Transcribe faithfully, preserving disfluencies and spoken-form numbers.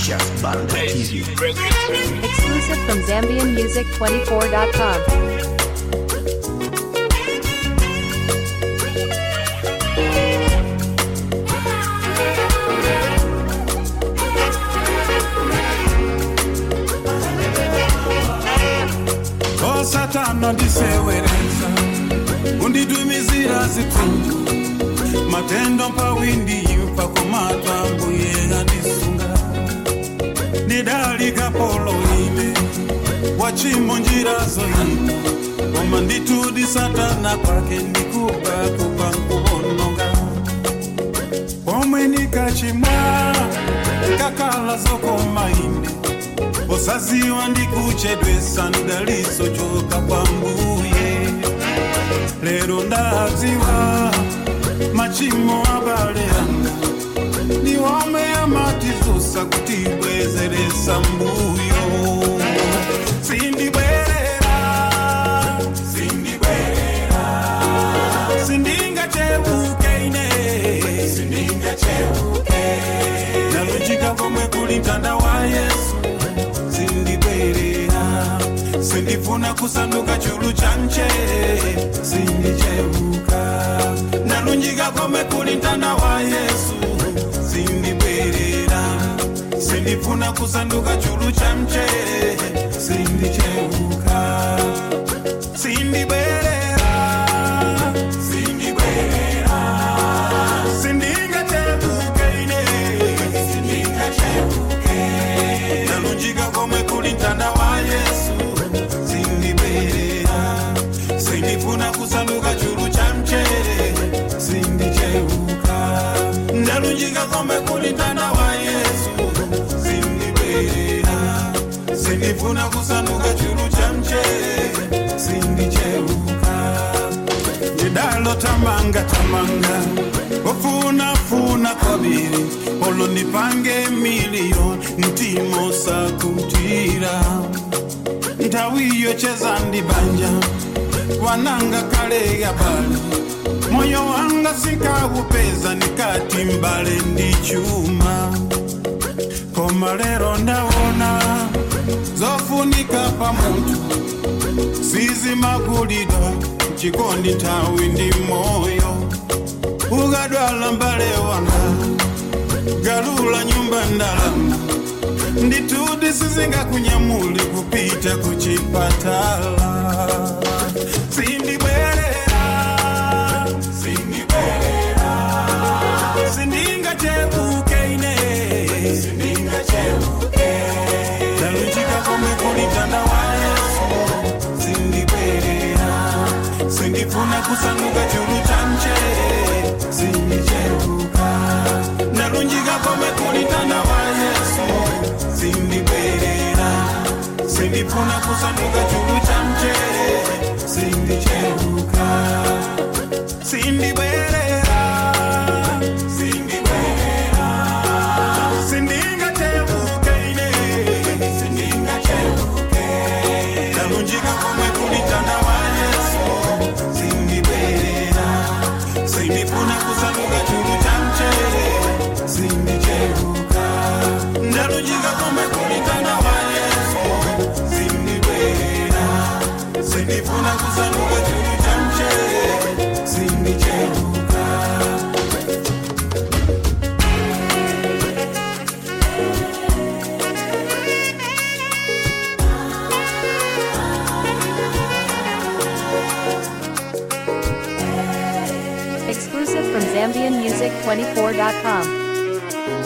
Just Banda T V. Exclusive from Zambian Music twenty-four dot com. Satana ndisewereza undidumizira zitundu matendo pawindi yupa komata mbuye andisunga ndidalika polo ine wachimo njira zoyina koma nditudi satana kwake ndikuba kupankuononga omwe nikachimwa kakala zokoma ine osaziwa ndikuchedwesa ndaliso choka pambuye lero ndaziwa machimo abale anga niwame amatizusa kutibwezeresa mbuyo sindibwerera sindibwerera sindinga chebuke ine sindinga chebuke nalujika komwe kuli mtanda wa Yesu sindibwerera sindifuna kusanduka chulu chanje sindichebuka nalunjika kome kuli mtanda wa Yesu sindibwerera sindifuna kusanduka chulu chanje sindichebuka sindibwerera sindibwerera sindinga chebuke ine sindinga chebuke nalunjika kome kuli mtanda wa Yesu sindibwerera sindifuna kusanduka chulu cha mchere sindicheuka nalunjika kome kuli mtanda wa Yesu sindibwerera sindifuna kusanduka chulu cha mchere sindicheuka ndidalo tamanga tamanga ofuna funa kabiri olo nipange milioni ntimo sakutira ntawiyo cheza ndibanja wananga kale ya bali moyo wanga sikawupeza nikati mbale ndichuma koma lero ndaona zofunika pamuntu sizi magulidwa chikondi tawi ndi moyo ugadwala mbale wanga galula nyumba ndalama nditudi sizinga kunyamuli kupita kuchipatala sindibwerera sindibwerera sindinga chebuke ine sindinga chebuke nalunjika kome kuli mtanda wa Yesu sindibwerera sindifuna kusanduka chulu chanje sindichebuka nalunjika kome kuli mtanda wa Yesu sindibwerera sindifuna kusanduka chulu cha mchere sindichebuka sindibwerera sindibwerera sindinga chebuke ine sindinga chebuke nalunjika kome kuli mtanda wa Yesu sindibwerera sindifuna kusanduka chulu cha mchere sindichebuka nalunjika kome kuli mtanda wa Yesu sindibwerera sindifuna kusanduka chulu cha mchere sindichebuka Exclusive from Zambian Music twenty-four dot com.